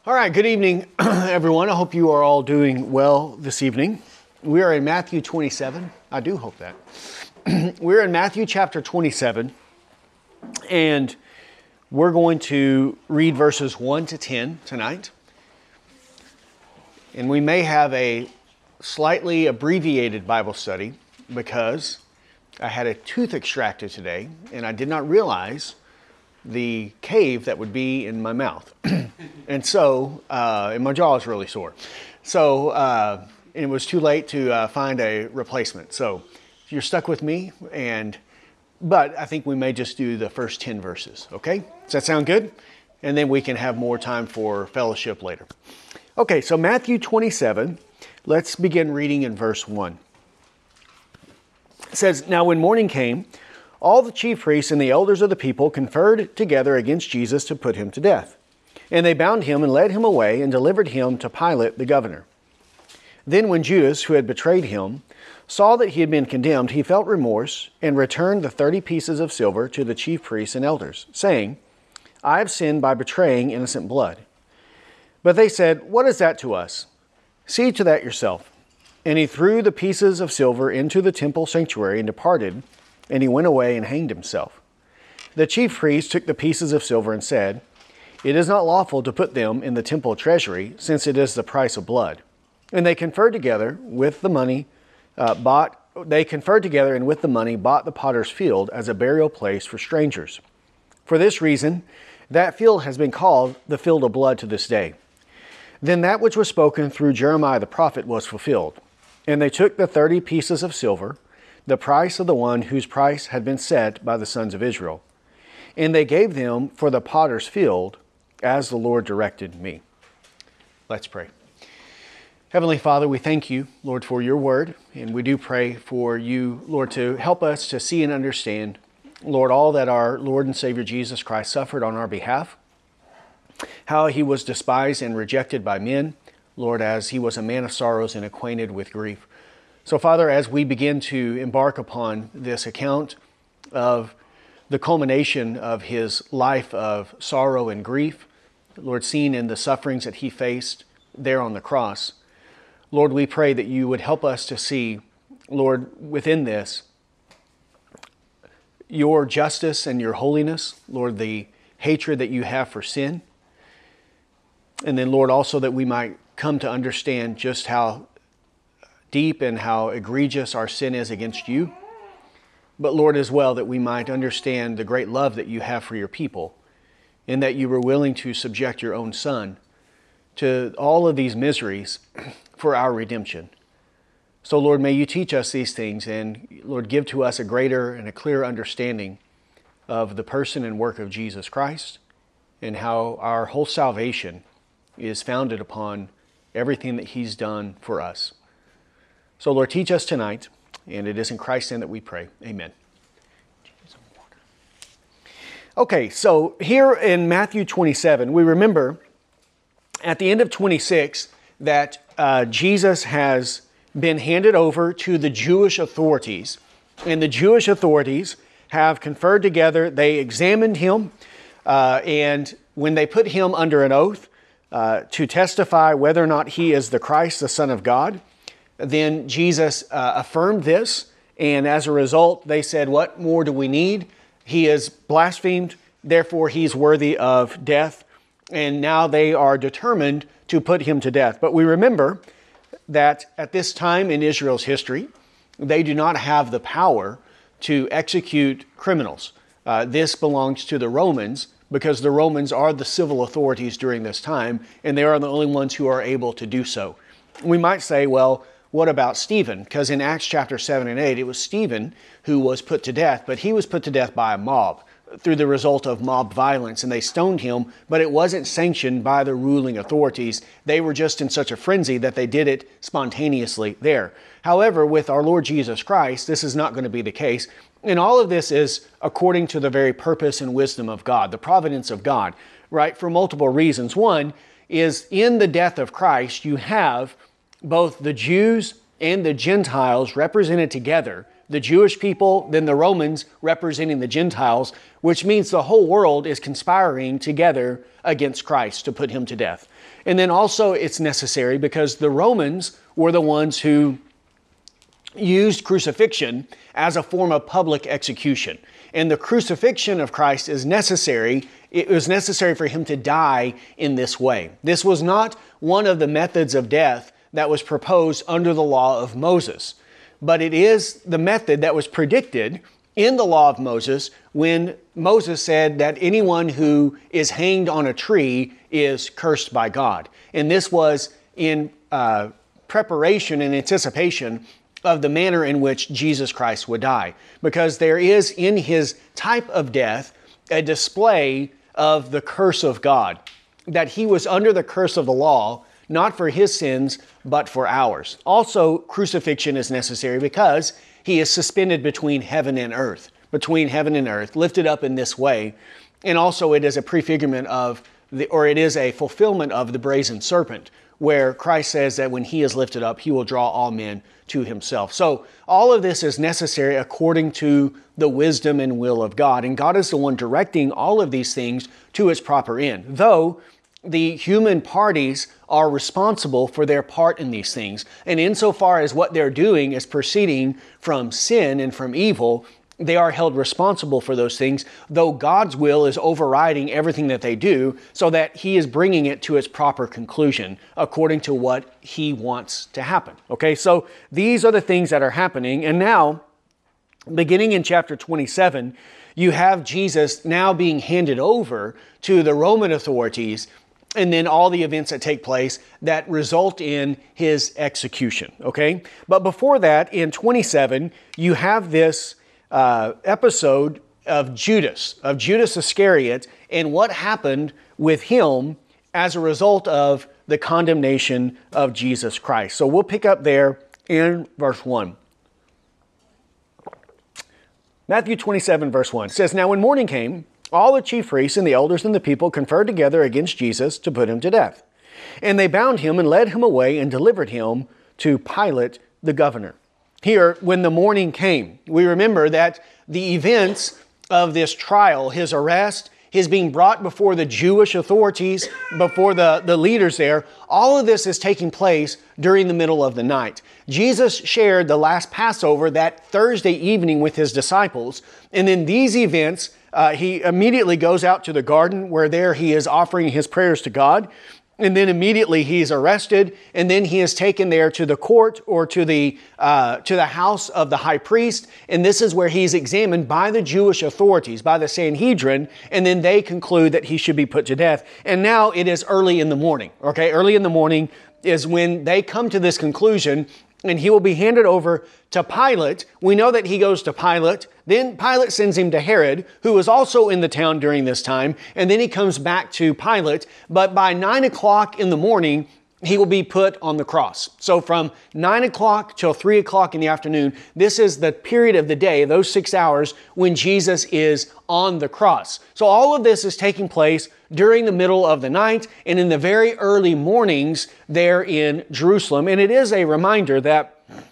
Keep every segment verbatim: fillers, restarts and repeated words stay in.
All right, good evening, everyone. I hope you are all doing well this evening. We are in Matthew twenty-seven. I do hope that. We're in Matthew chapter twenty-seven, and we're going to read verses one to ten tonight. And we may have a slightly abbreviated Bible study because I had a tooth extracted today, and I did not realize the cave that would be in my mouth. And so, uh, and my jaw is really sore. So, uh, it was too late to uh, find a replacement. So, you're stuck with me, and but I think we may just do the first ten verses, okay? Does that sound good? And then we can have more time for fellowship later. Okay, so Matthew twenty-seven, let's begin reading in verse one. It says, "Now when morning came, all the chief priests and the elders of the people conferred together against Jesus to put him to death. And they bound him and led him away and delivered him to Pilate the governor. Then when Judas, who had betrayed him, saw that he had been condemned, he felt remorse and returned the thirty pieces of silver to the chief priests and elders, saying, 'I have sinned by betraying innocent blood.' But they said, 'What is that to us? See to that yourself.' And he threw the pieces of silver into the temple sanctuary and departed, and he went away and hanged himself. The chief priests took the pieces of silver and said, 'It is not lawful to put them in the temple treasury, since it is the price of blood.' And they conferred together with the money, uh, bought. They conferred together and with the money bought the potter's field as a burial place for strangers. For this reason, that field has been called the field of blood to this day. Then that which was spoken through Jeremiah the prophet was fulfilled. And they took the thirty pieces of silver, the price of the one whose price had been set by the sons of Israel. And they gave them for the potter's field, as the Lord directed me." Let's pray. Heavenly Father, we thank you, Lord, for your word, and we do pray for you, Lord, to help us to see and understand, Lord, all that our Lord and Savior Jesus Christ suffered on our behalf, how he was despised and rejected by men, Lord, as he was a man of sorrows and acquainted with grief. So, Father, as we begin to embark upon this account of the culmination of his life of sorrow and grief, Lord, seen in the sufferings that he faced there on the cross, Lord, we pray that you would help us to see, Lord, within this, your justice and your holiness, Lord, the hatred that you have for sin. And then, Lord, also that we might come to understand just how deep and how egregious our sin is against you. But Lord, as well, that we might understand the great love that you have for your people, and that you were willing to subject your own Son to all of these miseries for our redemption. So Lord, may you teach us these things, and Lord, give to us a greater and a clearer understanding of the person and work of Jesus Christ, and how our whole salvation is founded upon everything that he's done for us. So Lord, teach us tonight, and it is in Christ's name that we pray. Amen. Okay, so here in Matthew twenty-seven, we remember at the end of twenty-six that uh, Jesus has been handed over to the Jewish authorities, and the Jewish authorities have conferred together. They examined him, uh, and when they put him under an oath uh, to testify whether or not he is the Christ, the Son of God, then Jesus uh, affirmed this, and as a result, they said, "What more do we need? He is blasphemed, therefore he's worthy of death." And now they are determined to put him to death. But we remember that at this time in Israel's history, they do not have the power to execute criminals. Uh, this belongs to the Romans, because the Romans are the civil authorities during this time, and they are the only ones who are able to do so. We might say, well, what about Stephen? Because in Acts chapter seven and eight, it was Stephen who was put to death, but he was put to death by a mob through the result of mob violence, and they stoned him, but it wasn't sanctioned by the ruling authorities. They were just in such a frenzy that they did it spontaneously there. However, with our Lord Jesus Christ, this is not going to be the case. And all of this is according to the very purpose and wisdom of God, the providence of God, right? For multiple reasons. One is in the death of Christ, you have both the Jews and the Gentiles represented together the Jewish people, then the Romans representing the Gentiles, which means the whole world is conspiring together against Christ to put him to death. And then also it's necessary because the Romans were the ones who used crucifixion as a form of public execution. And the crucifixion of Christ is necessary. It was necessary for him to die in this way. This was not one of the methods of death that was proposed under the law of Moses, but it is the method that was predicted in the law of Moses when Moses said that anyone who is hanged on a tree is cursed by God. And this was in uh, preparation and anticipation of the manner in which Jesus Christ would die. Because there is in his type of death a display of the curse of God, that he was under the curse of the law, not for his sins, but for ours. Also, crucifixion is necessary because he is suspended between heaven and earth, between heaven and earth, lifted up in this way. And also it is a prefigurement of, the, or it is a fulfillment of the brazen serpent, where Christ says that when he is lifted up, he will draw all men to himself. So all of this is necessary according to the wisdom and will of God. And God is the one directing all of these things to its proper end. Though the human parties are responsible for their part in these things. And insofar as what they're doing is proceeding from sin and from evil, they are held responsible for those things, though God's will is overriding everything that they do so that he is bringing it to its proper conclusion according to what he wants to happen. Okay, so these are the things that are happening. And now, beginning in chapter twenty-seven, you have Jesus now being handed over to the Roman authorities, and then all the events that take place that result in his execution, okay? But before that, in twenty-seven, you have this uh, episode of Judas, of Judas Iscariot, and what happened with him as a result of the condemnation of Jesus Christ. So we'll pick up there in verse one. Matthew twenty-seven, verse one says, "Now when morning came, all the chief priests and the elders and the people conferred together against Jesus to put him to death. And they bound him and led him away and delivered him to Pilate the governor." Here, when the morning came, we remember that the events of this trial, his arrest, his being brought before the Jewish authorities, before the, the leaders there, all of this is taking place during the middle of the night. Jesus shared the last Passover that Thursday evening with his disciples, and in these events, Uh, he immediately goes out to the garden where there he is offering his prayers to God. And then immediately he's arrested, and then he is taken there to the court or to the uh, to the house of the high priest. And this is where he's examined by the Jewish authorities, by the Sanhedrin, and then they conclude that he should be put to death. And now it is early in the morning, okay? Early in the morning is when they come to this conclusion, and he will be handed over to Pilate. We know that he goes to Pilate. Then Pilate sends him to Herod, who was also in the town during this time. And then he comes back to Pilate. But by nine o'clock in the morning, he will be put on the cross. So from nine o'clock till three o'clock in the afternoon, this is the period of the day, those six hours, when Jesus is on the cross. So all of this is taking place during the middle of the night and in the very early mornings there in Jerusalem. And it is a reminder that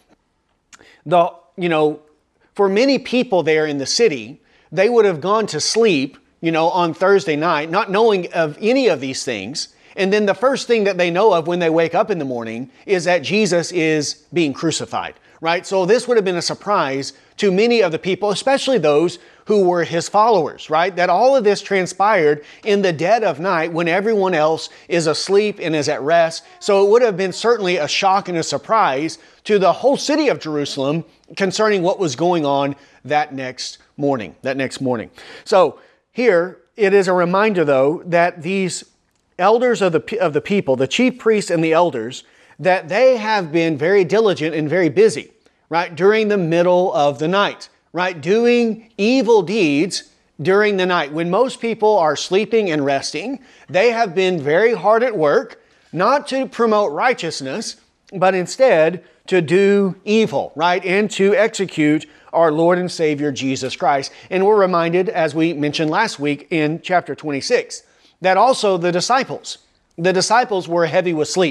the, you know, for many people there in the city, they would have gone to sleep, you know, on Thursday night, not knowing of any of these things. And then the first thing that they know of when they wake up in the morning is that Jesus is being crucified, right? So this would have been a surprise to many of the people, especially those who were his followers, right? That all of this transpired in the dead of night when everyone else is asleep and is at rest. So it would have been certainly a shock and a surprise to the whole city of Jerusalem concerning what was going on that next morning, that next morning. So here it is a reminder, though, that these elders of the, of the people, the chief priests and the elders, that they have been very diligent and very busy, right, during the middle of the night, right, doing evil deeds during the night. When most people are sleeping and resting, they have been very hard at work, not to promote righteousness, but instead to do evil, right, and to execute our Lord and Savior Jesus Christ. And we're reminded, as we mentioned last week in chapter twenty-six, that also the disciples, the disciples were heavy with sleep.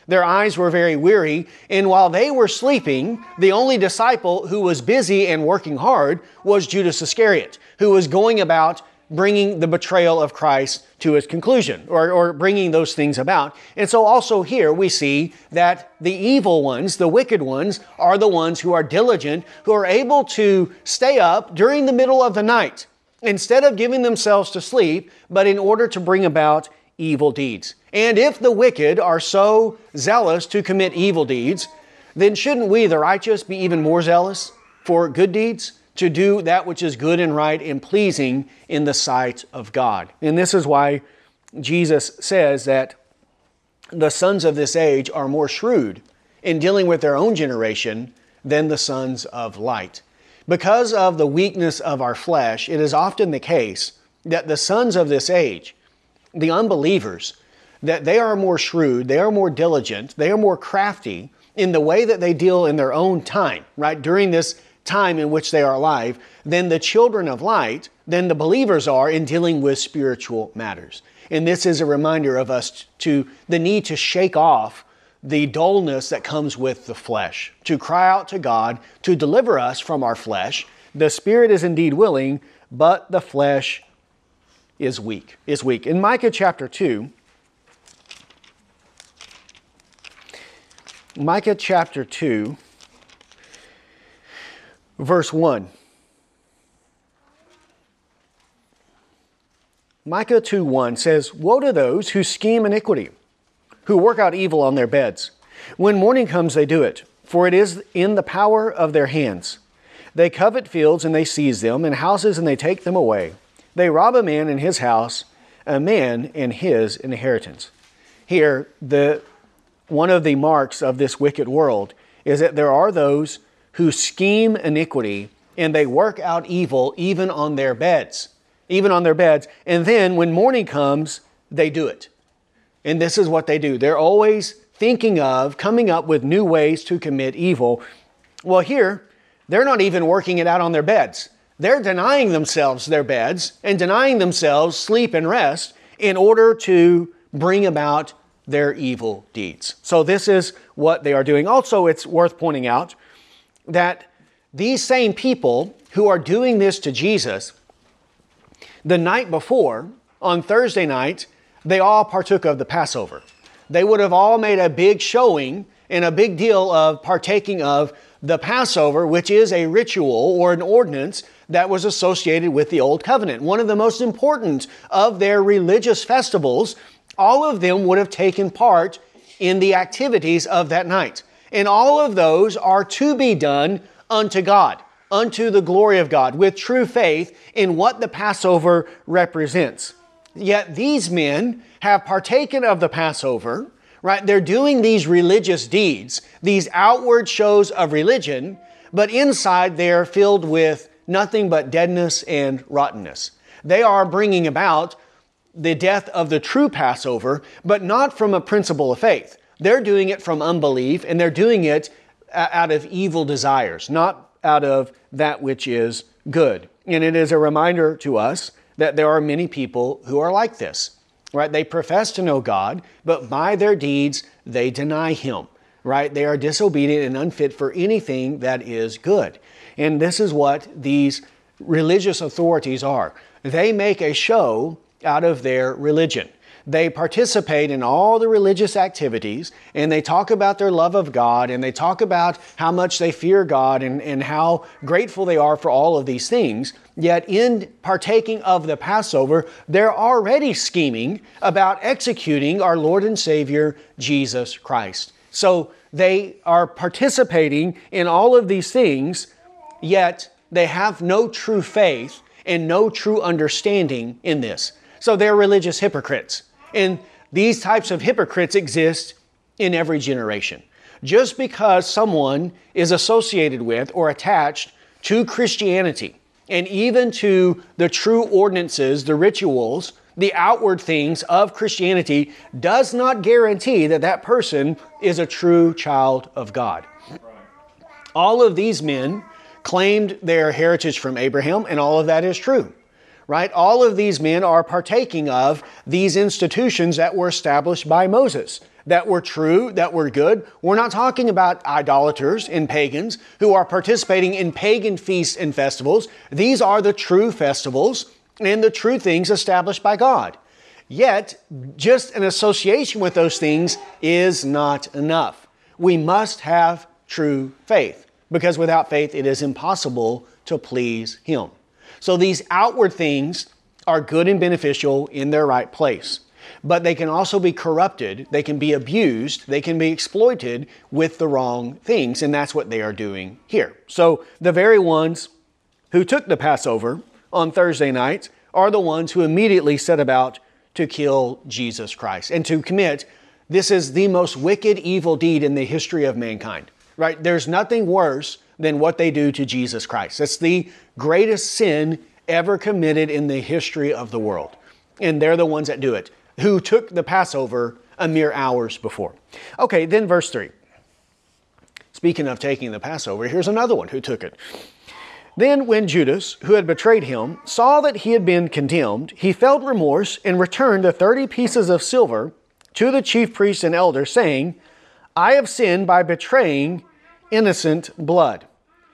Their eyes were very weary, and while they were sleeping, the only disciple who was busy and working hard was Judas Iscariot, who was going about bringing the betrayal of Christ to its conclusion, or, or bringing those things about. And so also here we see that the evil ones, the wicked ones, are the ones who are diligent, who are able to stay up during the middle of the night, instead of giving themselves to sleep, but in order to bring about evil deeds. And if the wicked are so zealous to commit evil deeds, then shouldn't we, the righteous, be even more zealous for good deeds, to do that which is good and right and pleasing in the sight of God? And this is why Jesus says that the sons of this age are more shrewd in dealing with their own generation than the sons of light. Because of the weakness of our flesh, it is often the case that the sons of this age, the unbelievers, that they are more shrewd, they are more diligent, they are more crafty in the way that they deal in their own time, right, during this time in which they are alive, than the children of light, than the believers are in dealing with spiritual matters. And this is a reminder of us to the need to shake off the dullness that comes with the flesh, to cry out to God to deliver us from our flesh. The spirit is indeed willing, but the flesh is weak, is weak. In Micah chapter two, Micah chapter two, verse one. Micah two one says, "Woe to those who scheme iniquity, who work out evil on their beds. When morning comes, they do it, for it is in the power of their hands. They covet fields and they seize them, and houses and they take them away. They rob a man in his house, a man in his inheritance." Here, the one of the marks of this wicked world is that there are those who scheme iniquity and they work out evil even on their beds, even on their beds. And then when morning comes, they do it. And this is what they do. They're always thinking of coming up with new ways to commit evil. Well, here, they're not even working it out on their beds. They're denying themselves their beds and denying themselves sleep and rest in order to bring about their evil deeds. So this is what they are doing. Also, it's worth pointing out that these same people who are doing this to Jesus, the night before, on Thursday night, they all partook of the Passover. They would have all made a big showing and a big deal of partaking of the Passover, which is a ritual or an ordinance that was associated with the Old Covenant. One of the most important of their religious festivals. All of them would have taken part in the activities of that night. And all of those are to be done unto God, unto the glory of God, with true faith in what the Passover represents. Yet these men have partaken of the Passover, right? They're doing these religious deeds, these outward shows of religion, but inside they're filled with nothing but deadness and rottenness. They are bringing about the death of the true Passover, but not from a principle of faith. They're doing it from unbelief, and they're doing it out of evil desires, not out of that which is good. And it is a reminder to us that there are many people who are like this, right? They profess to know God, but by their deeds, they deny Him, right? They are disobedient and unfit for anything that is good. And this is what these religious authorities are. They make a show out of their religion. They participate in all the religious activities, and they talk about their love of God, and they talk about how much they fear God and, and how grateful they are for all of these things. Yet in partaking of the Passover, they're already scheming about executing our Lord and Savior, Jesus Christ. So they are participating in all of these things, yet they have no true faith and no true understanding in this. So they're religious hypocrites. And these types of hypocrites exist in every generation. Just because someone is associated with or attached to Christianity, and even to the true ordinances, the rituals, the outward things of Christianity, does not guarantee that that person is a true child of God. All of these men claimed their heritage from Abraham, and all of that is true. Right? All of these men are partaking of these institutions that were established by Moses. that were true, that were good. We're not talking about idolaters and pagans who are participating in pagan feasts and festivals. These are the true festivals and the true things established by God. Yet, just an association with those things is not enough. We must have true faith, because without faith it is impossible to please Him. So these outward things are good and beneficial in their right place, but they can also be corrupted, they can be abused, they can be exploited with the wrong things, and that's what they are doing here. So the very ones who took the Passover on Thursday night are the ones who immediately set about to kill Jesus Christ and to commit, this is the most wicked, evil deed in the history of mankind, right? There's nothing worse than what they do to Jesus Christ. It's the greatest sin ever committed in the history of the world. And they're the ones that do it, who took the Passover a mere hours before. Okay, then verse three. Speaking of taking the Passover, here's another one who took it. Then when Judas, who had betrayed him, saw that he had been condemned, he felt remorse and returned the thirty pieces of silver to the chief priests and elders, saying, I have sinned by betraying innocent blood.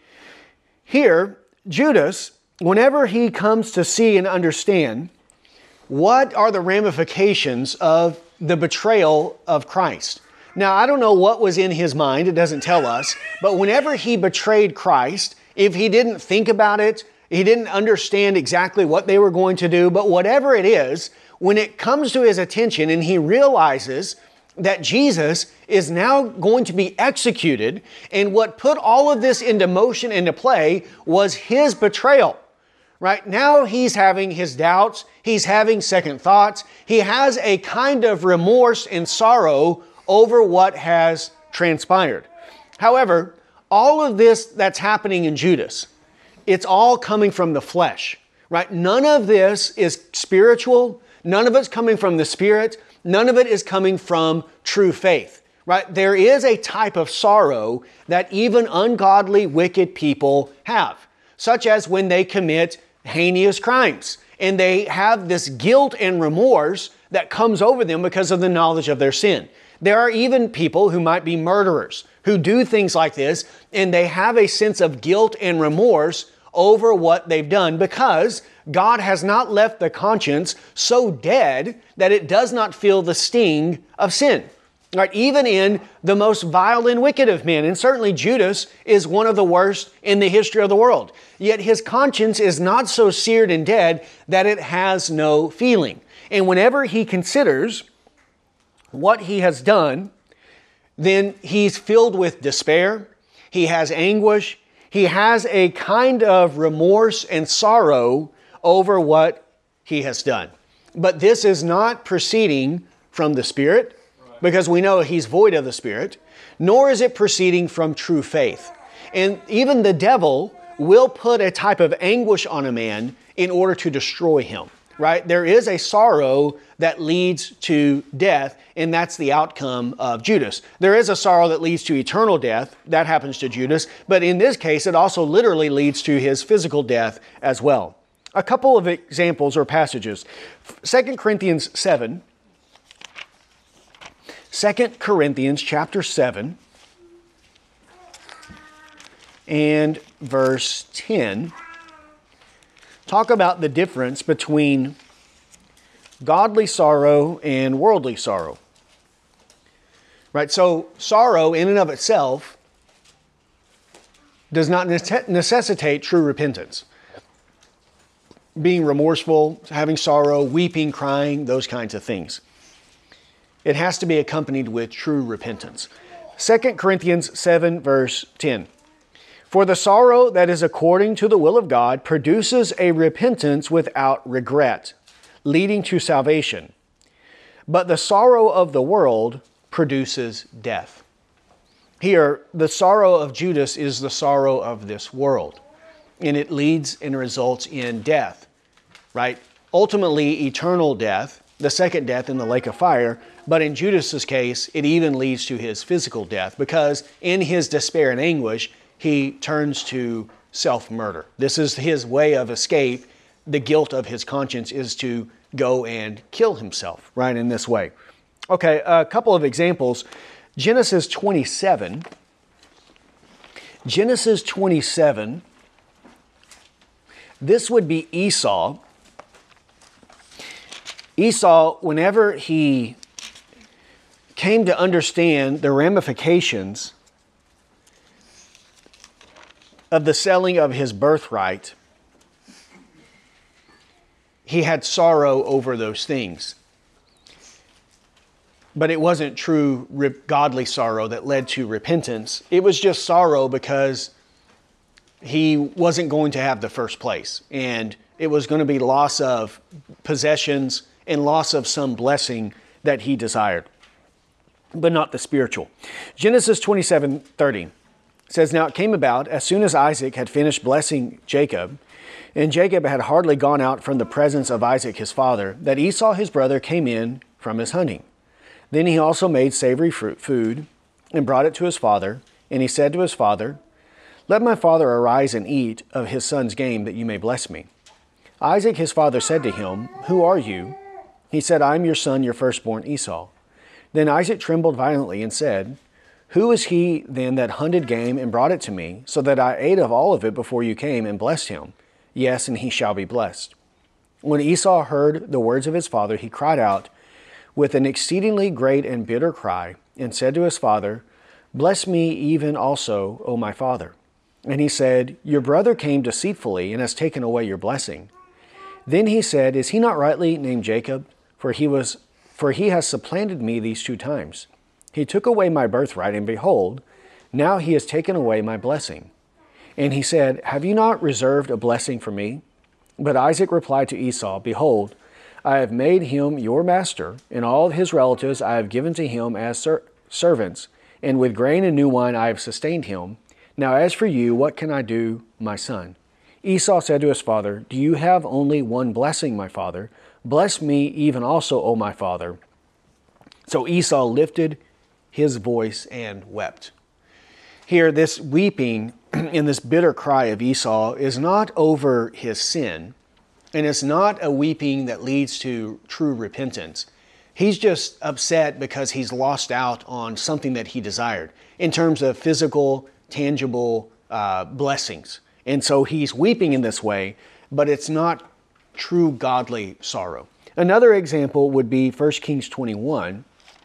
Here, Judas, whenever he comes to see and understand what are the ramifications of the betrayal of Christ. Now, I don't know what was in his mind, it doesn't tell us, but whenever he betrayed Christ, if he didn't think about it, he didn't understand exactly what they were going to do, but whatever it is, when it comes to his attention and he realizes that Jesus is now going to be executed, and what put all of this into motion, into play, was his betrayal. Right now he's having his doubts, he's having second thoughts, he has a kind of remorse and sorrow over what has transpired. However, all of this that's happening in Judas, it's all coming from the flesh, right? None of this is spiritual, none of it's coming from the Spirit, none of it is coming from true faith, right? There is a type of sorrow that even ungodly, wicked people have, such as when they commit heinous crimes, and they have this guilt and remorse that comes over them because of the knowledge of their sin. There are even people who might be murderers who do things like this, and they have a sense of guilt and remorse over what they've done because God has not left the conscience so dead that it does not feel the sting of sin. Right? Even in the most vile and wicked of men, and certainly Judas is one of the worst in the history of the world. Yet his conscience is not so seared and dead that it has no feeling. And whenever he considers what he has done, then he's filled with despair, he has anguish, he has a kind of remorse and sorrow over what he has done. But this is not proceeding from the Spirit, because we know he's void of the Spirit, nor is it proceeding from true faith. And even the devil will put a type of anguish on a man in order to destroy him, right? There is a sorrow that leads to death, and that's the outcome of Judas. There is a sorrow that leads to eternal death. That happens to Judas. But in this case, it also literally leads to his physical death as well. A couple of examples or passages. Second Corinthians seven. Second Corinthians chapter seven and verse ten talk about the difference between godly sorrow and worldly sorrow. Right? So sorrow in and of itself does not necessitate true repentance. Being remorseful, having sorrow, weeping, crying, those kinds of things. It has to be accompanied with true repentance. Second Corinthians seven verse ten. For the sorrow that is according to the will of God produces a repentance without regret, leading to salvation. But the sorrow of the world produces death. Here, the sorrow of Judas is the sorrow of this world, and it leads and results in death, right? Ultimately, eternal death, the second death in the lake of fire, but in Judas's case, it even leads to his physical death because in his despair and anguish, he turns to self-murder. This is his way of escape. The guilt of his conscience is to go and kill himself, right, in this way. Okay, a couple of examples. Genesis twenty-seven. Genesis twenty-seven. This would be Esau. Esau, whenever he came to understand the ramifications of the selling of his birthright, he had sorrow over those things. But it wasn't true godly sorrow that led to repentance. It was just sorrow because he wasn't going to have the first place. And it was going to be loss of possessions and loss of some blessing that he desired, but not the spiritual. Genesis twenty-seven thirty says, "Now it came about, as soon as Isaac had finished blessing Jacob, and Jacob had hardly gone out from the presence of Isaac his father, that Esau his brother came in from his hunting. Then he also made savory fruit food and brought it to his father. And he said to his father, 'Let my father arise and eat of his son's game, that you may bless me.' Isaac his father said to him, 'Who are you?' He said, 'I am your son, your firstborn Esau.' Then Isaac trembled violently and said, 'Who is he then that hunted game and brought it to me, so that I ate of all of it before you came and blessed him? Yes, and he shall be blessed.' When Esau heard the words of his father, he cried out with an exceedingly great and bitter cry, and said to his father, 'Bless me even also, O my father.' And he said, 'Your brother came deceitfully and has taken away your blessing.' Then he said, 'Is he not rightly named Jacob? For he was, for he has supplanted me these two times. He took away my birthright, and behold, now he has taken away my blessing.' And he said, 'Have you not reserved a blessing for me?' But Isaac replied to Esau, 'Behold, I have made him your master, and all his relatives I have given to him as ser- servants, and with grain and new wine I have sustained him. Now as for you, what can I do, my son?' Esau said to his father, 'Do you have only one blessing, my father? Bless me even also, O my father.' So Esau lifted his voice and wept." Here, this weeping and this bitter cry of Esau is not over his sin, and it's not a weeping that leads to true repentance. He's just upset because he's lost out on something that he desired in terms of physical, tangible uh, blessings. And so he's weeping in this way, but it's not true godly sorrow. Another example would be First Kings twenty-one.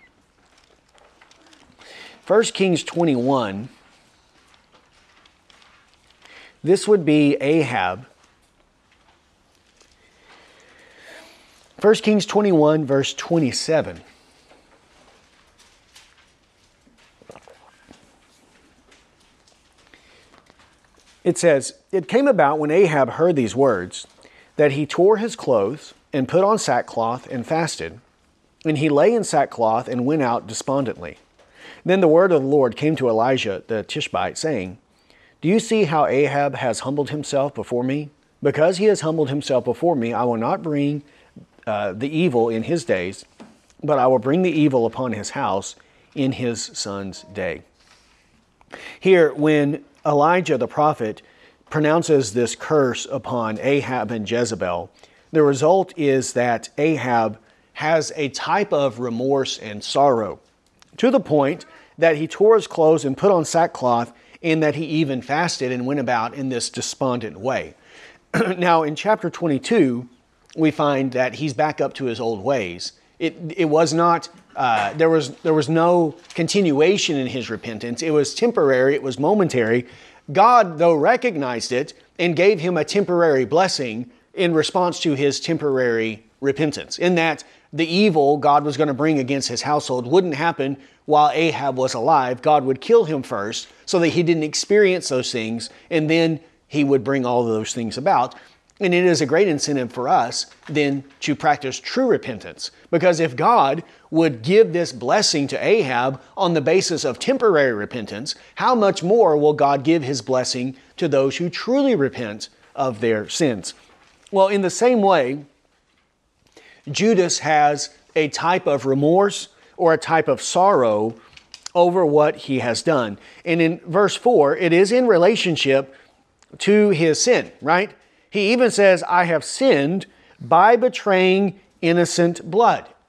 First Kings twenty-one, this would be Ahab. First Kings twenty-one, verse twenty-seven. It says, "It came about when Ahab heard these words, that he tore his clothes and put on sackcloth and fasted. And he lay in sackcloth and went out despondently. Then the word of the Lord came to Elijah the Tishbite, saying, 'Do you see how Ahab has humbled himself before me? Because he has humbled himself before me, I will not bring uh, the evil in his days, but I will bring the evil upon his house in his son's day.'" Here, when Elijah the prophet pronounces this curse upon Ahab and Jezebel, the result is that Ahab has a type of remorse and sorrow, to the point that he tore his clothes and put on sackcloth, and that he even fasted and went about in this despondent way. Now, in chapter twenty-two, we find that he's back up to his old ways. It, it was not, uh, there was, there was no continuation in his repentance. It was temporary, it was momentary. God, though, recognized it and gave him a temporary blessing in response to his temporary repentance, in that the evil God was going to bring against his household wouldn't happen while Ahab was alive. God would kill him first so that he didn't experience those things, and then he would bring all of those things about. And it is a great incentive for us then to practice true repentance, because if God would give this blessing to Ahab on the basis of temporary repentance, how much more will God give his blessing to those who truly repent of their sins? Well, in the same way, Judas has a type of remorse or a type of sorrow over what he has done. And in verse four, it is in relationship to his sin, right? He even says, "I have sinned by betraying innocent blood."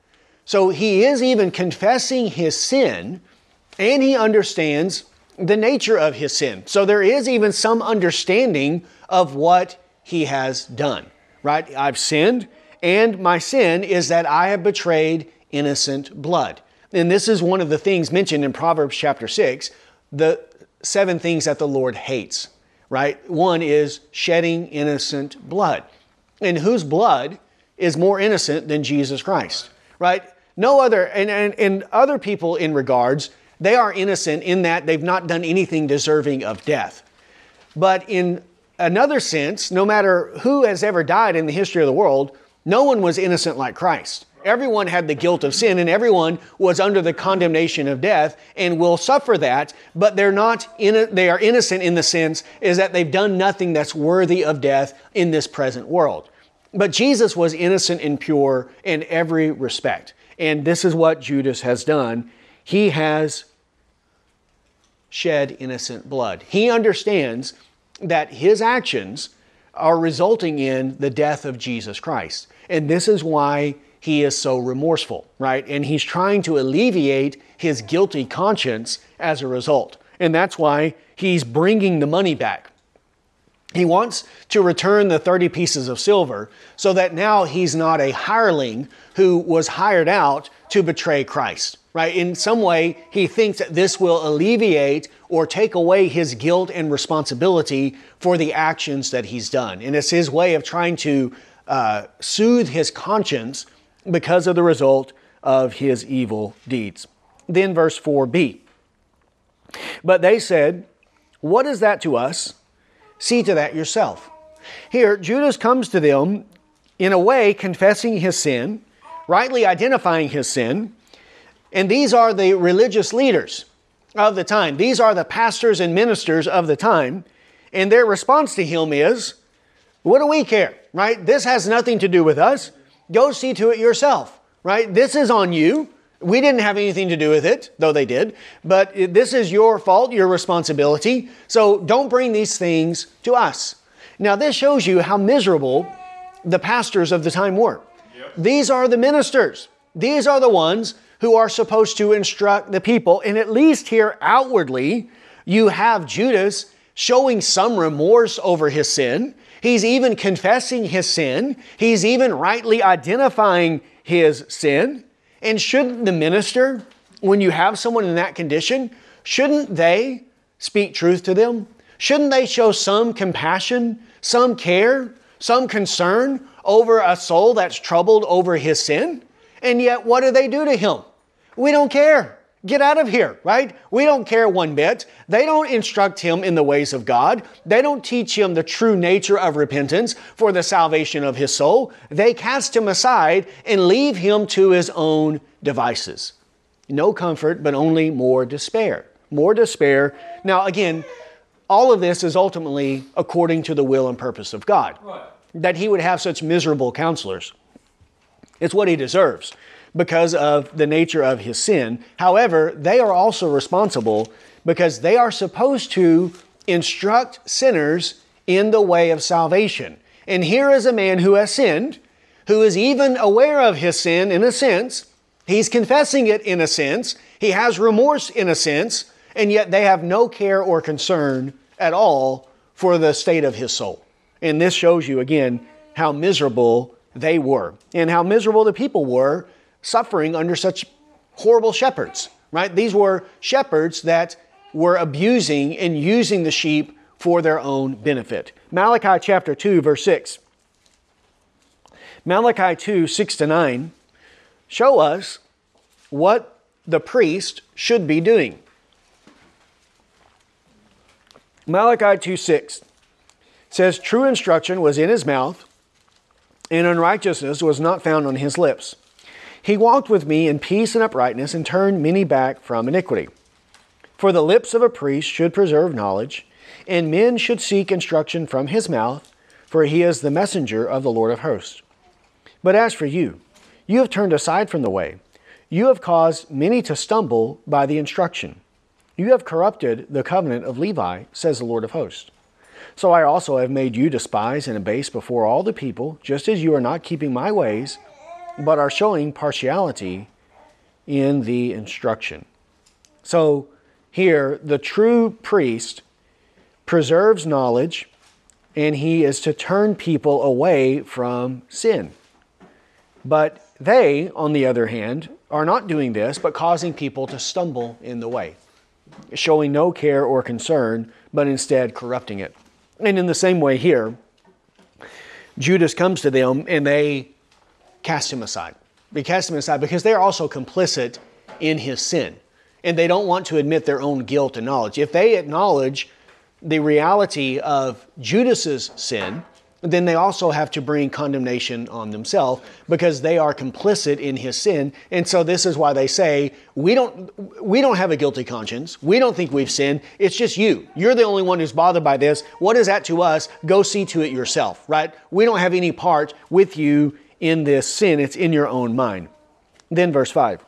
So he is even confessing his sin, and he understands the nature of his sin. So there is even some understanding of what he has done, right? I've sinned, and my sin is that I have betrayed innocent blood. And this is one of the things mentioned in Proverbs chapter six, the seven things that the Lord hates, right? One is shedding innocent blood. And whose blood is more innocent than Jesus Christ, right? No other, and, and, and other people in regards, they are innocent in that they've not done anything deserving of death. But in another sense, no matter who has ever died in the history of the world, no one was innocent like Christ. Everyone had the guilt of sin, and everyone was under the condemnation of death and will suffer that, but they're not in, they are innocent in the sense is that they've done nothing that's worthy of death in this present world. But Jesus was innocent and pure in every respect. And this is what Judas has done. He has shed innocent blood. He understands that his actions are resulting in the death of Jesus Christ. And this is why he is so remorseful, right? And he's trying to alleviate his guilty conscience as a result. And that's why he's bringing the money back. He wants to return the thirty pieces of silver so that now he's not a hireling who was hired out to betray Christ, right? In some way, he thinks that this will alleviate or take away his guilt and responsibility for the actions that he's done. And it's his way of trying to uh, soothe his conscience because of the result of his evil deeds. Then verse four b. But they said, "What is that to us? See to that yourself." Here, Judas comes to them in a way confessing his sin, rightly identifying his sin. And these are the religious leaders of the time. These are the pastors and ministers of the time. And their response to him is, what do we care, right? This has nothing to do with us. Go see to it yourself, right? This is on you. We didn't have anything to do with it, though they did. But this is your fault, your responsibility. So don't bring these things to us. Now, this shows you how miserable the pastors of the time were. Yep. These are the ministers. These are the ones who are supposed to instruct the people. And at least here outwardly, you have Judas showing some remorse over his sin. He's even confessing his sin. He's even rightly identifying his sin. And shouldn't the minister, when you have someone in that condition, shouldn't they speak truth to them? Shouldn't they show some compassion, some care, some concern over a soul that's troubled over his sin? And yet, what do they do to him? We don't care. Get out of here, right? We don't care one bit. They don't instruct him in the ways of God. They don't teach him the true nature of repentance for the salvation of his soul. They cast him aside and leave him to his own devices. No comfort, but only more despair. More despair. Now, again, all of this is ultimately according to the will and purpose of God. Right. That he would have such miserable counselors. It's what he deserves because of the nature of his sin. However, they are also responsible because they are supposed to instruct sinners in the way of salvation. And here is a man who has sinned, who is even aware of his sin in a sense. He's confessing it in a sense. He has remorse in a sense, and yet they have no care or concern at all for the state of his soul. And this shows you again how miserable they were and how miserable the people were suffering under such horrible shepherds, right? These were shepherds that were abusing and using the sheep for their own benefit. Malachi chapter two, verse six. Malachi two, six to nine show us what the priest should be doing. Malachi two, six says, "True instruction was in his mouth, and unrighteousness was not found on his lips. He walked with me in peace and uprightness and turned many back from iniquity. For the lips of a priest should preserve knowledge, and men should seek instruction from his mouth, for he is the messenger of the Lord of hosts. But as for you, you have turned aside from the way. You have caused many to stumble by the instruction. You have corrupted the covenant of Levi, says the Lord of hosts. So I also have made you despise and abase before all the people, just as you are not keeping my ways, but are showing partiality in the instruction. So here, the true priest preserves knowledge, and he is to turn people away from sin. But they, on the other hand, are not doing this, but causing people to stumble in the way, showing no care or concern, but instead corrupting it. And in the same way here, Judas comes to them and they cast him aside. They cast him aside because they're also complicit in his sin. And they don't want to admit their own guilt and knowledge. If they acknowledge the reality of Judas's sin, then they also have to bring condemnation on themselves because they are complicit in his sin. And so this is why they say, we don't, we don't have a guilty conscience. We don't think we've sinned. It's just you. You're the only one who's bothered by this. What is that to us? Go see to it yourself, right? We don't have any part with you in this sin. It's in your own mind. Then verse five.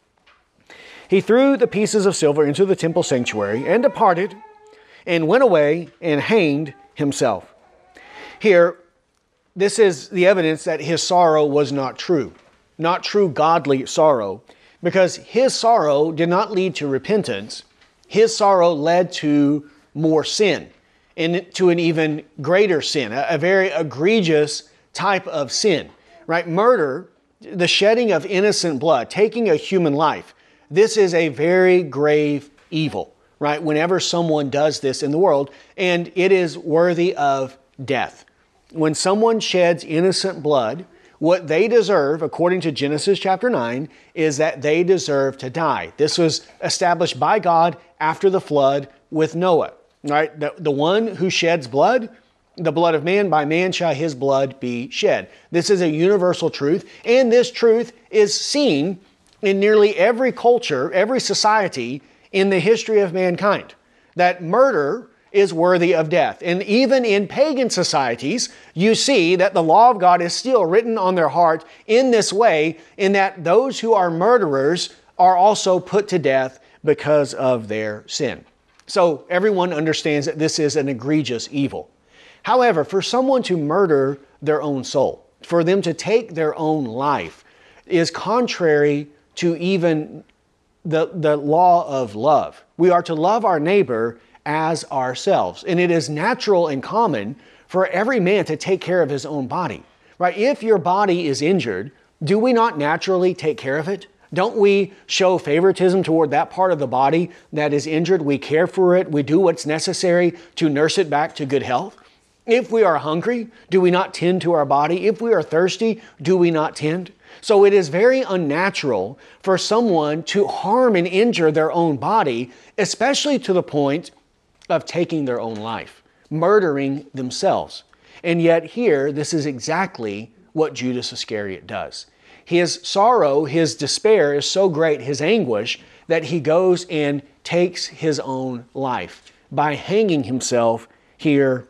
He threw the pieces of silver into the temple sanctuary and departed and went away and hanged himself. Here, this is the evidence that his sorrow was not true, not true godly sorrow, because his sorrow did not lead to repentance. His sorrow led to more sin, and to an even greater sin, a, a very egregious type of sin, right? Murder, the shedding of innocent blood, taking a human life. This is a very grave evil, right? Whenever someone does this in the world, and it is worthy of death. When someone sheds innocent blood, what they deserve, according to Genesis chapter nine, is that they deserve to die. This was established by God after the flood with Noah, right? The, the one who sheds blood, the blood of man, by man shall his blood be shed. This is a universal truth, and this truth is seen in nearly every culture, every society in the history of mankind, that murder is worthy of death. And even in pagan societies, you see that the law of God is still written on their heart in this way, in that those who are murderers are also put to death because of their sin. So everyone understands that this is an egregious evil. However, for someone to murder their own soul, for them to take their own life, is contrary to even the, the law of love. We are to love our neighbor as ourselves. And it is natural and common for every man to take care of his own body, right? If your body is injured, do we not naturally take care of it? Don't we show favoritism toward that part of the body that is injured? We care for it. We do what's necessary to nurse it back to good health. If we are hungry, do we not tend to our body? If we are thirsty, do we not tend? So it is very unnatural for someone to harm and injure their own body, especially to the point of taking their own life, murdering themselves. And yet here, this is exactly what Judas Iscariot does. His sorrow, his despair is so great, his anguish, that he goes and takes his own life by hanging himself here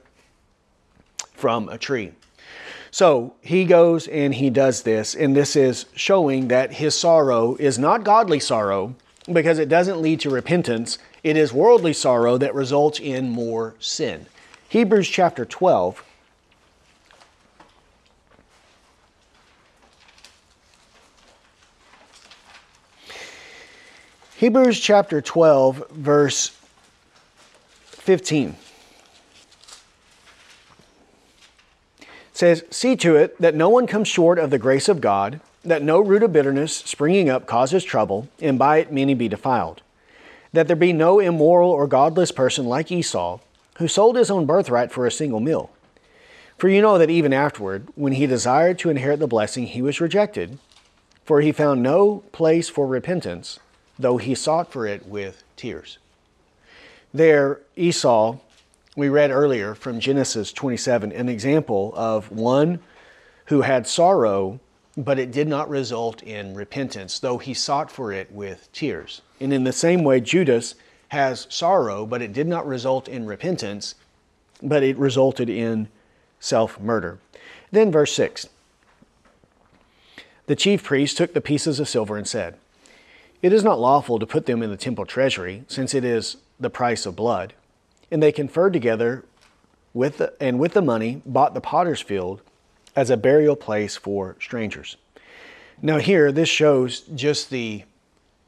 from a tree. So he goes and he does this, and this is showing that his sorrow is not godly sorrow because it doesn't lead to repentance. It is worldly sorrow that results in more sin. Hebrews chapter twelve. Hebrews chapter twelve, verse fifteen. Says, "See to it that no one comes short of the grace of God, that no root of bitterness springing up causes trouble, and by it many be defiled. That there be no immoral or godless person like Esau, who sold his own birthright for a single meal. For you know that even afterward, when he desired to inherit the blessing, he was rejected, for he found no place for repentance, though he sought for it with tears." There, Esau, we read earlier from Genesis twenty-seven, an example of one who had sorrow, but it did not result in repentance, though he sought for it with tears. And in the same way, Judas has sorrow, but it did not result in repentance, but it resulted in self-murder. Then verse six. The chief priest took the pieces of silver and said, "It is not lawful to put them in the temple treasury, since it is the price of blood." And they conferred together with the, and with the money bought the potter's field as a burial place for strangers. Now here, this shows just the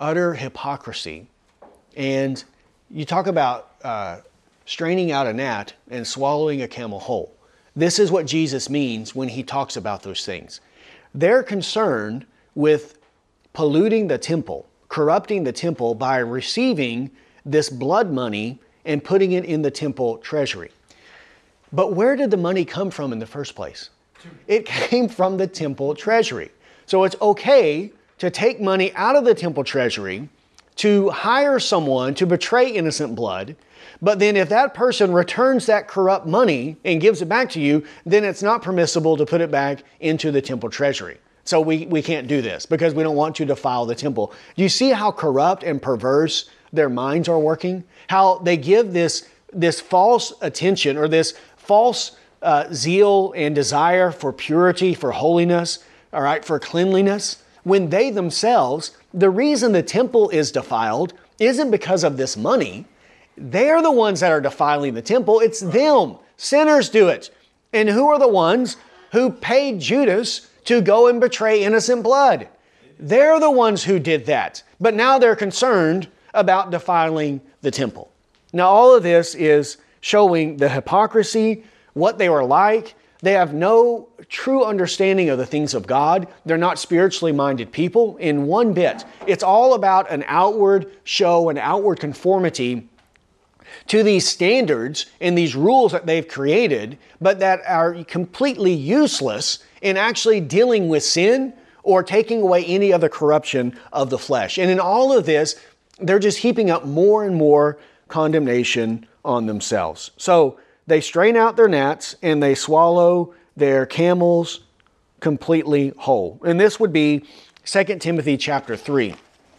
utter hypocrisy. And you talk about uh, straining out a gnat and swallowing a camel whole. This is what Jesus means when he talks about those things. They're concerned with polluting the temple, corrupting the temple by receiving this blood money and putting it in the temple treasury. But where did the money come from in the first place? It came from the temple treasury. So it's okay to take money out of the temple treasury to hire someone to betray innocent blood. But then if that person returns that corrupt money and gives it back to you, then it's not permissible to put it back into the temple treasury. So we, we can't do this because we don't want to defile the temple. Do you see how corrupt and perverse their minds are working? How they give this, this false attention or this false uh, zeal and desire for purity, for holiness, all right, for cleanliness, when they themselves, the reason the temple is defiled isn't because of this money. They're the ones that are defiling the temple. It's them. Sinners do it. And who are the ones who paid Judas to go and betray innocent blood? They're the ones who did that. But now they're concerned about defiling the temple. Now all of this is showing the hypocrisy, what they were like. They have no true understanding of the things of God. They're not spiritually minded people in one bit. It's all about an outward show, an outward conformity to these standards and these rules that they've created, but that are completely useless in actually dealing with sin or taking away any of the corruption of the flesh. And in all of this, they're just heaping up more and more condemnation on themselves. So they strain out their gnats and they swallow their camels completely whole. And this would be Second Timothy chapter three.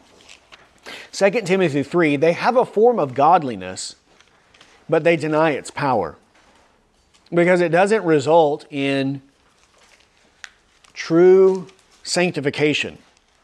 Second Timothy three, they have a form of godliness, but they deny its power because it doesn't result in true sanctification.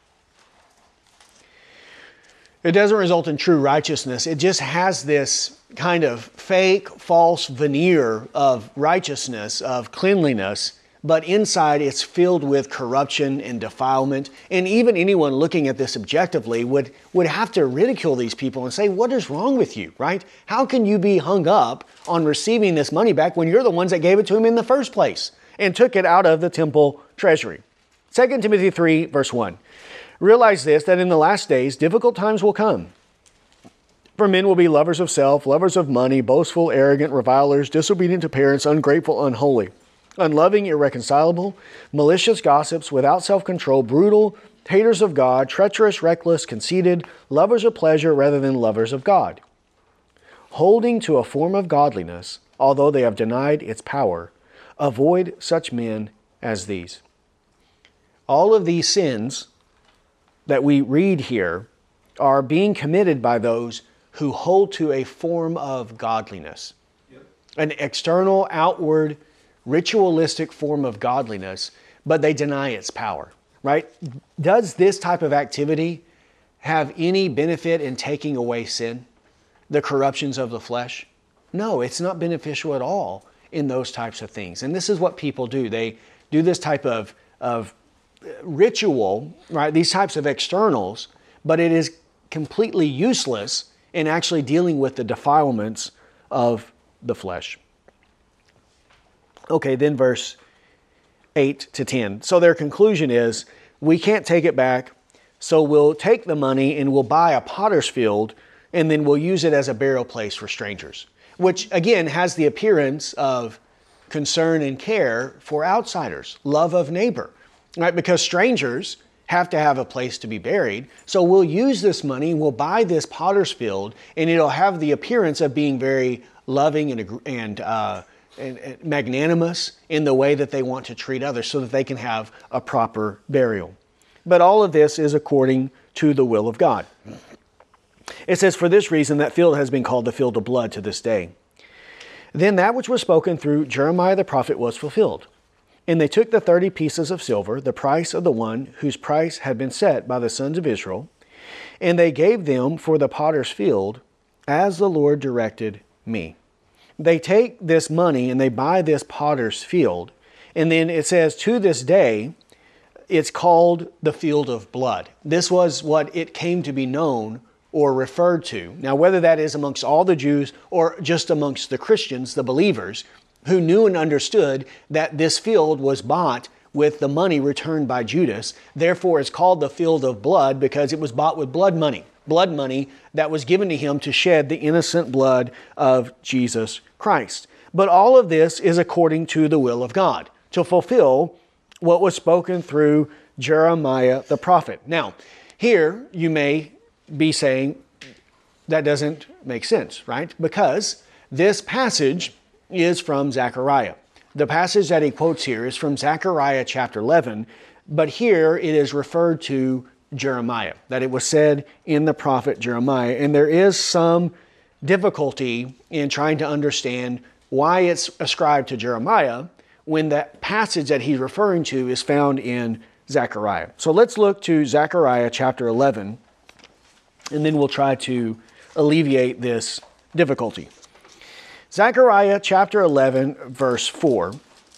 It doesn't result in true righteousness. It just has this kind of fake, false veneer of righteousness, of cleanliness, but inside it's filled with corruption and defilement. And even anyone looking at this objectively would, would have to ridicule these people and say, what is wrong with you, right? How can you be hung up on receiving this money back when you're the ones that gave it to him in the first place and took it out of the temple treasury? Second Timothy three, verse one. Realize this, that in the last days, difficult times will come. For men will be lovers of self, lovers of money, boastful, arrogant, revilers, disobedient to parents, ungrateful, unholy, unloving, irreconcilable, malicious gossips, without self-control, brutal, haters of God, treacherous, reckless, conceited, lovers of pleasure rather than lovers of God, holding to a form of godliness, although they have denied its power. Avoid such men as these. All of these sins that we read here are being committed by those who hold to a form of godliness. Yep. An external, outward, ritualistic form of godliness, but they deny its power, right? Does this type of activity have any benefit in taking away sin, the corruptions of the flesh? No, it's not beneficial at all in those types of things. And this is what people do. They do this type of, of ritual, right? These types of externals, but it is completely useless in actually dealing with the defilements of the flesh. Okay, then verse eight to ten. So their conclusion is, we can't take it back, so we'll take the money and we'll buy a potter's field and then we'll use it as a burial place for strangers, which again has the appearance of concern and care for outsiders, love of neighbor. Right, because strangers have to have a place to be buried. So we'll use this money, we'll buy this potter's field, and it'll have the appearance of being very loving and, and, uh, and, and magnanimous in the way that they want to treat others so that they can have a proper burial. But all of this is according to the will of God. It says, for this reason, that field has been called the field of blood to this day. Then that which was spoken through Jeremiah the prophet was fulfilled. And they took the thirty pieces of silver, the price of the one whose price had been set by the sons of Israel, and they gave them for the potter's field, as the Lord directed me. They take this money and they buy this potter's field, and then it says, to this day, it's called the field of blood. This was what it came to be known or referred to. Now, whether that is amongst all the Jews or just amongst the Christians, the believers, who knew and understood that this field was bought with the money returned by Judas. Therefore, it's called the field of blood because it was bought with blood money. Blood money that was given to him to shed the innocent blood of Jesus Christ. But all of this is according to the will of God, to fulfill what was spoken through Jeremiah the prophet. Now, here you may be saying that doesn't make sense, right? Because this passage is from Zechariah. The passage that he quotes here is from Zechariah chapter eleven, but here it is referred to Jeremiah, that it was said in the prophet Jeremiah. And there is some difficulty in trying to understand why it's ascribed to Jeremiah when that passage that he's referring to is found in Zechariah. So let's look to Zechariah chapter eleven, and then we'll try to alleviate this difficulty. Zechariah chapter eleven, verse four.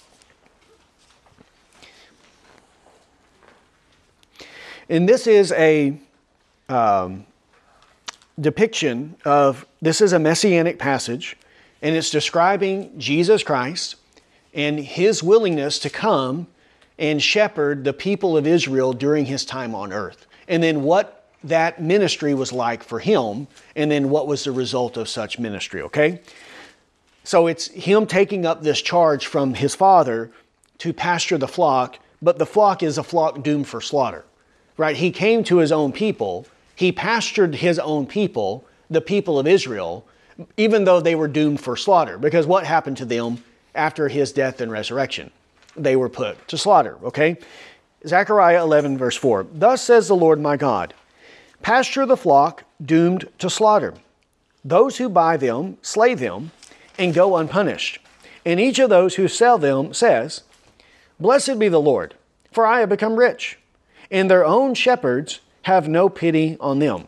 And this is a um, depiction of, this is a messianic passage, and it's describing Jesus Christ and his willingness to come and shepherd the people of Israel during his time on earth. And then what that ministry was like for him, and then what was the result of such ministry, okay? So it's him taking up this charge from his father to pasture the flock, but the flock is a flock doomed for slaughter, right? He came to his own people. He pastured his own people, the people of Israel, even though they were doomed for slaughter. Because what happened to them after his death and resurrection? They were put to slaughter, okay? Zechariah eleven, verse four. Thus says the Lord my God, pasture the flock doomed to slaughter. Those who buy them slay them and go unpunished. And each of those who sell them says, blessed be the Lord, for I have become rich. And their own shepherds have no pity on them.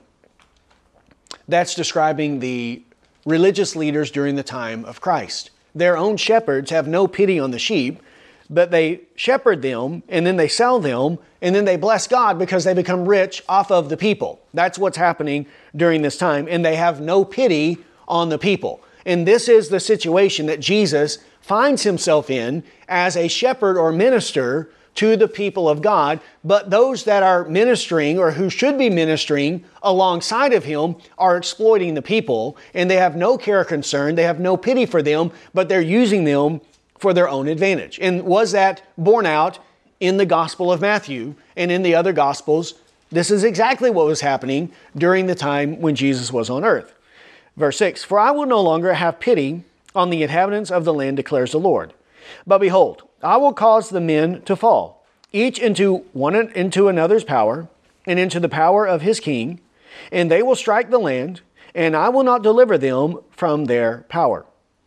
That's describing the religious leaders during the time of Christ. Their own shepherds have no pity on the sheep, but they shepherd them, and then they sell them, and then they bless God because they become rich off of the people. That's what's happening during this time, and they have no pity on the people. And this is the situation that Jesus finds himself in as a shepherd or minister to the people of God. But those that are ministering, or who should be ministering alongside of him, are exploiting the people, and they have no care or concern. They have no pity for them, but they're using them for their own advantage. And was that borne out in the Gospel of Matthew and in the other Gospels? This is exactly what was happening during the time when Jesus was on earth. Verse six, for I will no longer have pity on the inhabitants of the land, declares the Lord. But behold, I will cause the men to fall, each into one into another's power, and into the power of his king, and they will strike the land, and I will not deliver them from their power.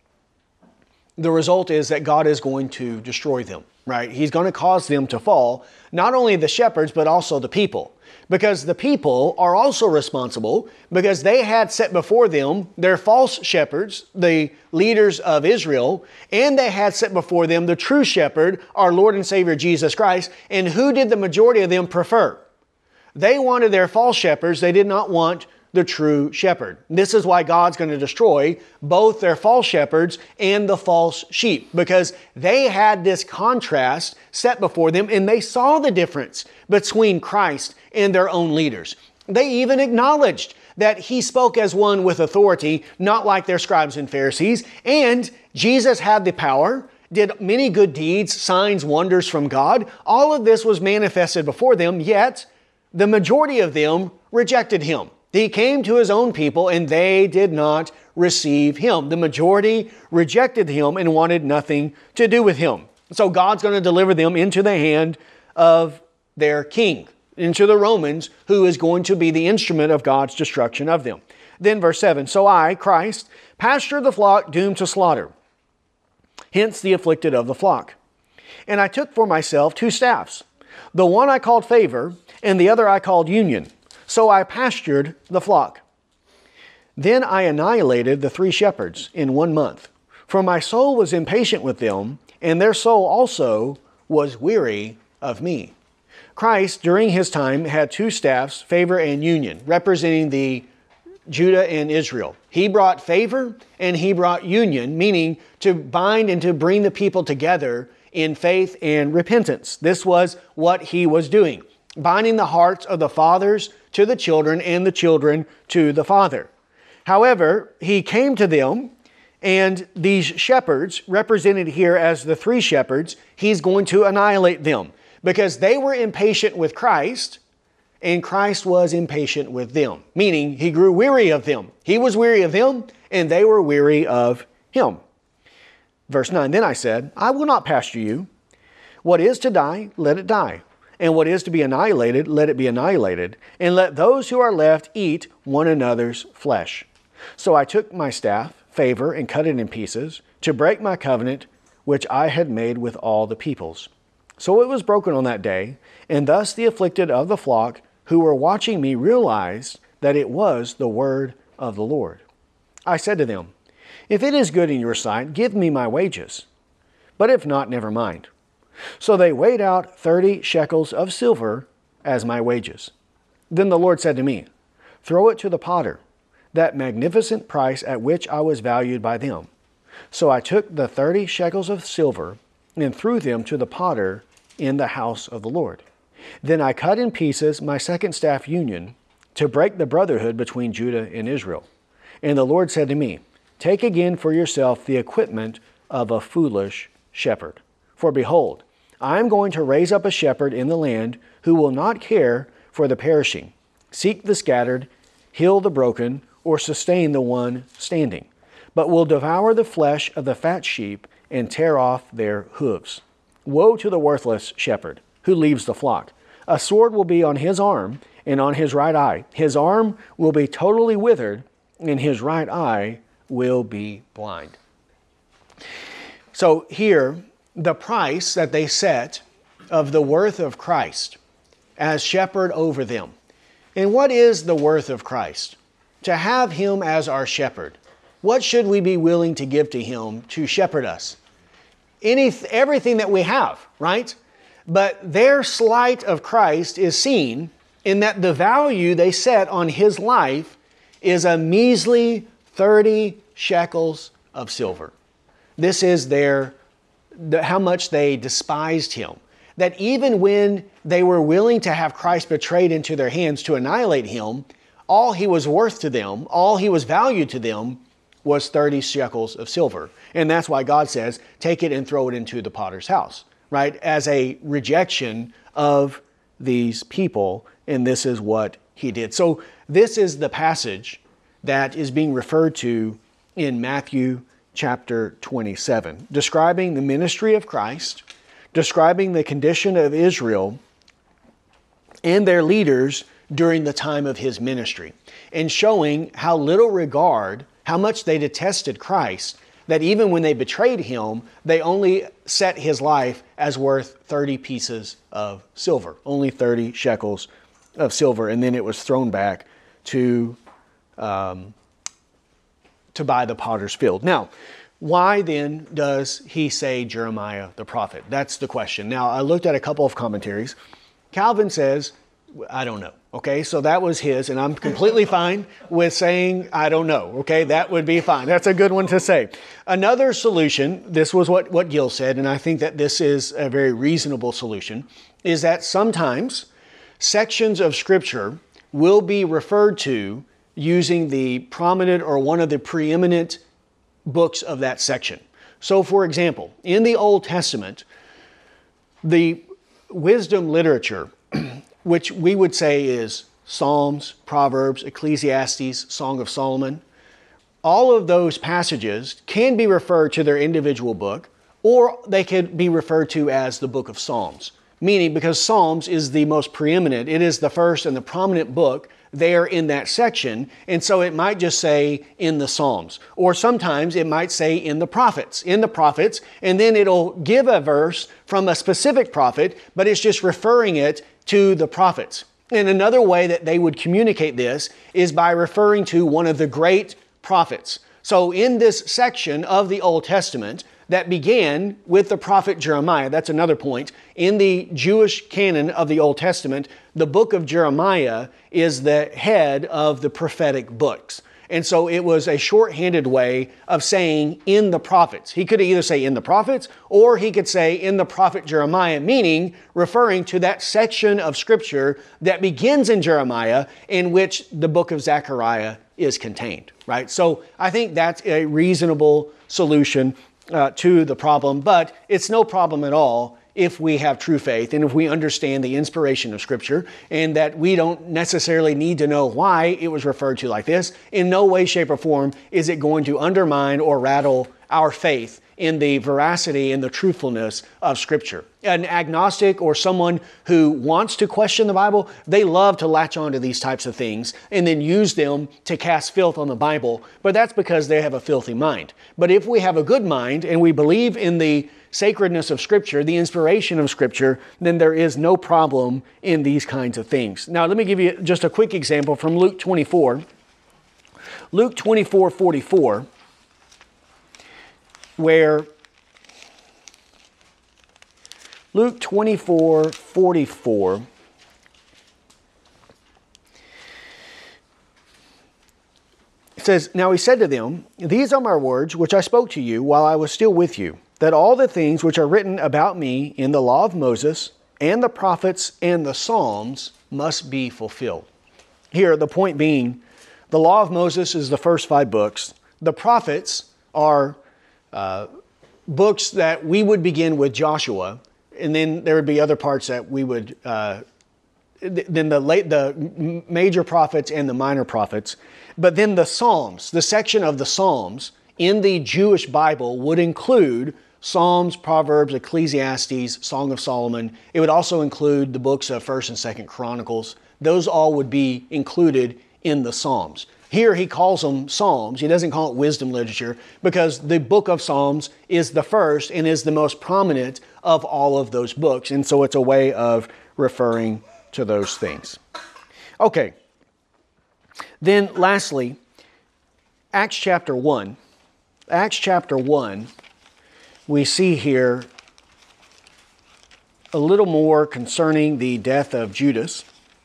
The result is that God is going to destroy them, right? He's going to cause them to fall, not only the shepherds, but also the people. Because the people are also responsible, because they had set before them their false shepherds, the leaders of Israel, and they had set before them the true shepherd, our Lord and Savior Jesus Christ. And who did the majority of them prefer? They wanted their false shepherds. They did not want the true shepherd. This is why God's going to destroy both their false shepherds and the false sheep, because they had this contrast set before them, and they saw the difference between Christ and their own leaders. They even acknowledged that he spoke as one with authority, not like their scribes and Pharisees, and Jesus had the power, did many good deeds, signs, wonders from God. All of this was manifested before them, yet the majority of them rejected him. He came to his own people, and they did not receive him. The majority rejected him and wanted nothing to do with him. So God's going to deliver them into the hand of their king, into the Romans, who is going to be the instrument of God's destruction of them. Then verse seven, so I, Christ, pasture the flock doomed to slaughter, hence the afflicted of the flock. And I took for myself two staffs. The one I called favor, and the other I called union. So I pastured the flock. Then I annihilated the three shepherds in one month, for my soul was impatient with them, and their soul also was weary of me. Christ, during his time, had two staffs, favor and union, representing the Judah and Israel. He brought favor and he brought union, meaning to bind and to bring the people together in faith and repentance. This was what he was doing, binding the hearts of the fathers to the children and the children to the Father. However, he came to them, and these shepherds, represented here as the three shepherds, he's going to annihilate them because they were impatient with Christ, and Christ was impatient with them, meaning he grew weary of them. He was weary of them, and they were weary of him. Verse nine, then I said, I will not pasture you. What is to die, let it die. And what is to be annihilated, let it be annihilated. And let those who are left eat one another's flesh. So I took my staff, favor, and cut it in pieces, to break my covenant, which I had made with all the peoples. So it was broken on that day, and thus the afflicted of the flock who were watching me realized that it was the word of the Lord. I said to them, if it is good in your sight, give me my wages. But if not, never mind. So they weighed out thirty shekels of silver as my wages. Then the Lord said to me, throw it to the potter, that magnificent price at which I was valued by them. So I took the thirty shekels of silver and threw them to the potter in the house of the Lord. Then I cut in pieces my second staff union to break the brotherhood between Judah and Israel. And the Lord said to me, take again for yourself the equipment of a foolish shepherd. For behold, I am going to raise up a shepherd in the land who will not care for the perishing, seek the scattered, heal the broken, or sustain the one standing, but will devour the flesh of the fat sheep and tear off their hooves. Woe to the worthless shepherd who leaves the flock. A sword will be on his arm and on his right eye. His arm will be totally withered, and his right eye will be blind. So here, the price that they set of the worth of Christ as shepherd over them. And what is the worth of Christ? To have him as our shepherd. What should we be willing to give to him to shepherd us? Any, everything that we have, right? But their slight of Christ is seen in that the value they set on his life is a measly thirty shekels of silver. This is their The, how much they despised him. That even when they were willing to have Christ betrayed into their hands to annihilate him, all he was worth to them, all he was valued to them, was thirty shekels of silver. And that's why God says, take it and throw it into the potter's house, right? As a rejection of these people, and this is what he did. So this is the passage that is being referred to in Matthew chapter twenty-seven, describing the ministry of Christ, describing the condition of Israel and their leaders during the time of his ministry, and showing how little regard, how much they detested Christ, that even when they betrayed him, they only set his life as worth thirty pieces of silver, only thirty shekels of silver, and then it was thrown back to um, to buy the potter's field. Now, why then does he say Jeremiah the prophet? That's the question. Now, I looked at a couple of commentaries. Calvin says, I don't know. Okay, so that was his, and I'm completely fine with saying, I don't know. Okay, that would be fine. That's a good one to say. Another solution, this was what, what Gill said, and I think that this is a very reasonable solution, is that sometimes sections of Scripture will be referred to using the prominent or one of the preeminent books of that section. So, for example, in the Old Testament, the wisdom literature, which we would say is Psalms, Proverbs, Ecclesiastes, Song of Solomon, all of those passages can be referred to their individual book, or they could be referred to as the book of Psalms. Meaning, because Psalms is the most preeminent, it is the first and the prominent book there in that section, and so it might just say in the Psalms, or sometimes it might say in the prophets, in the prophets, and then it'll give a verse from a specific prophet, but it's just referring it to the prophets. And another way that they would communicate this is by referring to one of the great prophets. So in this section of the Old Testament, that began with the prophet Jeremiah. That's another point. In the Jewish canon of the Old Testament, the book of Jeremiah is the head of the prophetic books. And so it was a shorthanded way of saying in the prophets. He could either say in the prophets, or he could say in the prophet Jeremiah, meaning referring to that section of Scripture that begins in Jeremiah, in which the book of Zechariah is contained, right? So I think that's a reasonable solution uh, to the problem, but it's no problem at all if we have true faith and if we understand the inspiration of Scripture, and that we don't necessarily need to know why it was referred to like this. In no way, shape, or form is it going to undermine or rattle our faith in the veracity and the truthfulness of Scripture. An agnostic or someone who wants to question the Bible, they love to latch onto these types of things and then use them to cast filth on the Bible, but that's because they have a filthy mind. But if we have a good mind and we believe in the sacredness of Scripture, the inspiration of Scripture, then there is no problem in these kinds of things. Now, let me give you just a quick example from Luke twenty-four. Luke twenty-four forty-four, where Luke twenty-four forty-four says, "Now he said to them, These are my words which I spoke to you while I was still with you, that all the things which are written about me in the law of Moses and the prophets and the Psalms must be fulfilled." Here, the point being, the law of Moses is the first five books. The prophets are uh, books that we would begin with Joshua, and then there would be other parts that we would, uh, then the late, the major prophets and the minor prophets. But then the Psalms, the section of the Psalms in the Jewish Bible would include Psalms, Proverbs, Ecclesiastes, Song of Solomon. It would also include the books of First and Second Chronicles. Those all would be included in the Psalms. Here he calls them Psalms. He doesn't call it wisdom literature, because the book of Psalms is the first and is the most prominent of all of those books. And so it's a way of referring to those things. Okay. Then lastly, Acts chapter one. Acts chapter one, we see here a little more concerning the death of Judas.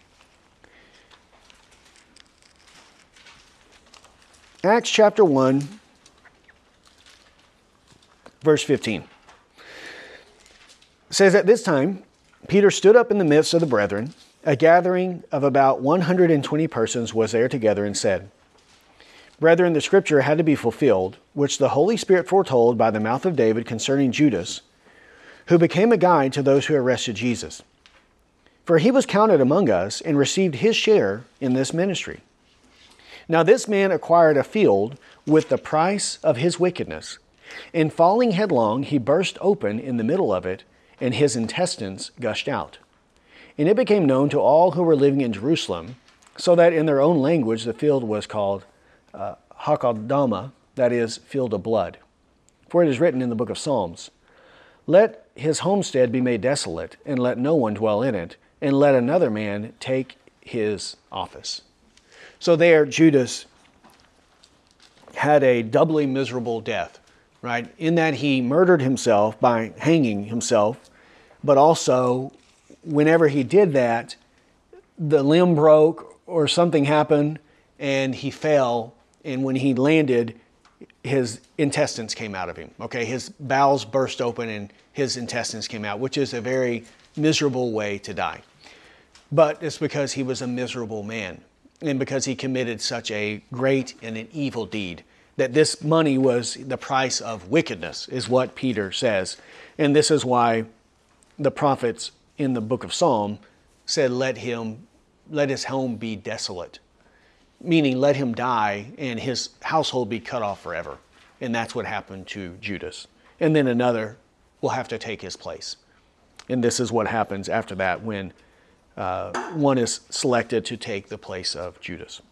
Acts chapter one, verse fifteen. It says, "At this time, Peter stood up in the midst of the brethren. A gathering of about one hundred twenty persons was there together, and said, Brethren, the scripture had to be fulfilled, which the Holy Spirit foretold by the mouth of David concerning Judas, who became a guide to those who arrested Jesus. For he was counted among us and received his share in this ministry. Now this man acquired a field with the price of his wickedness, and falling headlong, he burst open in the middle of it, and his intestines gushed out. And it became known to all who were living in Jerusalem, so that in their own language the field was called uh, Hakeldama, that is, field of blood. For it is written in the book of Psalms, Let his homestead be made desolate, and let no one dwell in it, and let another man take his office." So there, Judas had a doubly miserable death, right? In that he murdered himself by hanging himself, but also whenever he did that, the limb broke or something happened and he fell, and when he landed, his intestines came out of him. Okay, his bowels burst open and his intestines came out, which is a very miserable way to die. But it's because he was a miserable man, and because he committed such a great and an evil deed, that this money was the price of wickedness, is what Peter says. And this is why the prophets in the book of Psalm said, let him, let his home be desolate. Meaning let him die and his household be cut off forever. And that's what happened to Judas. And then another will have to take his place. And this is what happens after that when uh, one is selected to take the place of Judas.